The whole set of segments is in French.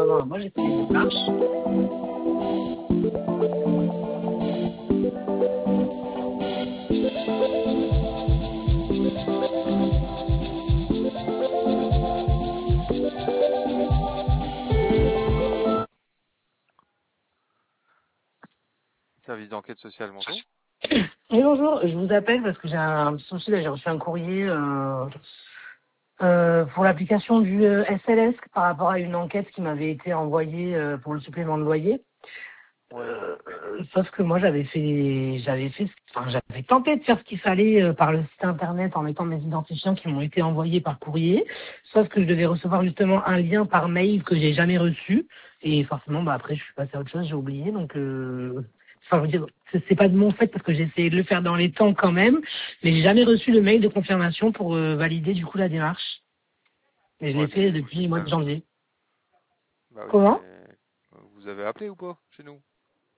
non, moi j'ai fait des démarches. Service d'enquête sociale, bonjour. Et bonjour, je vous appelle parce que j'ai un petit souci, là j'ai reçu un courrier pour l'application du SLS par rapport à une enquête qui m'avait été envoyée pour le supplément de loyer. Ouais. Sauf que moi j'avais tenté de faire ce qu'il fallait par le site internet en mettant mes identifiants qui m'ont été envoyés par courrier. Sauf que je devais recevoir justement un lien par mail que j'ai jamais reçu. Et forcément, bah après je suis passé à autre chose, j'ai oublié. Donc, enfin, je veux dire, c'est pas de mon fait parce que j'ai essayé de le faire dans les temps quand même, mais j'ai jamais reçu le mail de confirmation pour valider du coup la démarche. Et je l'ai Ouais, fait mais depuis le mois de janvier. bah oui, Comment? mais vous avez appelé ou pas chez nous?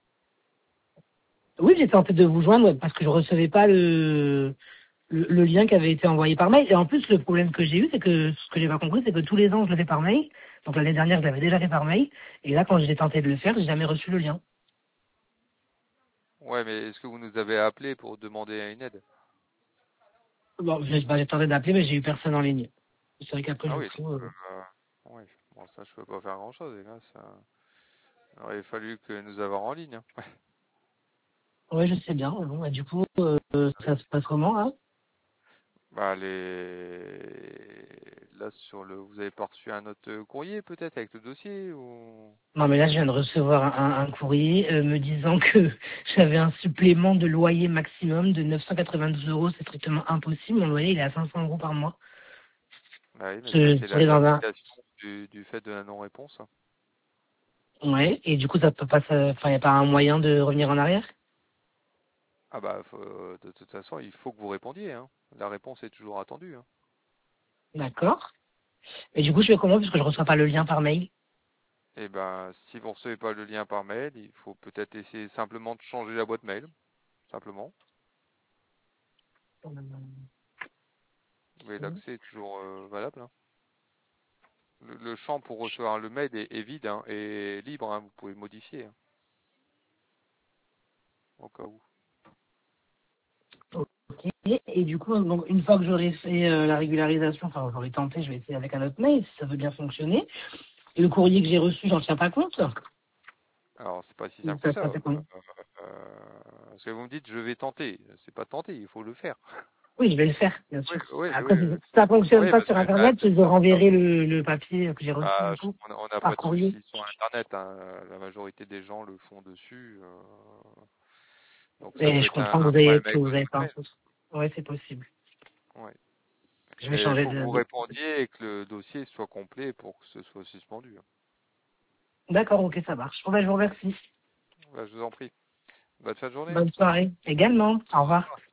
Oui, j'ai tenté de vous joindre parce que je recevais pas le lien qui avait été envoyé par mail. Et en plus, le problème que j'ai eu, c'est que ce que j'ai pas compris, c'est que tous les ans, je le fais par mail. Donc l'année dernière, je l'avais déjà fait par mail. Et là, quand j'ai tenté de le faire, j'ai jamais reçu le lien. Ouais, mais est-ce que vous nous avez appelé pour demander une aide? Bon, j'ai tenté d'appeler, mais j'ai eu personne en ligne. C'est vrai qu'après, Ah je oui, donc, fous. ouais, bon, ça, je peux pas faire grand-chose, les gars, ça aurait fallu que nous avoir en ligne, hein. Ouais, je sais bien. Bon, bah, du coup, Oui. ça se passe comment, là? Bah, là, vous avez pas reçu un autre courrier, peut-être, avec le dossier, ou? Non, mais là, je viens de recevoir un courrier me disant que j'avais un supplément de loyer maximum de 992 euros. C'est strictement impossible. Mon loyer, il est à 500 euros par mois. Bah oui, mais ça, Je c'est serais dans un. l'application du fait de la non-réponse. Ouais, et du coup, ça peut pas, enfin, il n'y a pas un moyen de revenir en arrière? Ah bah, de toute façon, il faut que vous répondiez, hein. La réponse est toujours attendue, hein. D'accord. Et du coup, je fais comment puisque je reçois pas le lien par mail? Et ben, si vous recevez pas le lien par mail, il faut peut-être essayer simplement de changer la boîte mail, simplement. Mais l'accès est toujours valable, hein. Le champ pour recevoir le mail est vide, hein, et libre, hein. Vous pouvez le modifier, hein, au cas où. Ok. Et du coup, donc, une fois que j'aurai fait la régularisation, enfin, j'aurai tenté, je vais essayer avec un autre mail si ça veut bien fonctionner. Et le courrier que j'ai reçu, j'en tiens pas compte. Alors, c'est pas si Ou simple que ça se ça. passait comment? Parce que vous me dites, je vais tenter. C'est pas tenter, il faut le faire. Oui, je vais le faire, bien Oui, sûr. oui, oui, Après, si ça fonctionne oui, pas parce sur que Internet, je renverrai le papier que j'ai reçu, du coup, on n'a par pas de courrier. soucis sur Internet, hein. La majorité des gens le font dessus. Donc ça Et peut je être comprends un problème que avec vous votre avez boîte pas un mail. souci. Ouais, c'est possible. Ouais. Je vais Mais il changer faut que vous de. répondiez et que le dossier soit complet pour que ce soit suspendu, hein. D'accord, ok, ça marche. Bon, ben, je vous remercie. Bah, je vous en prie. Bonne fin de journée. Bonne soirée également. Au revoir.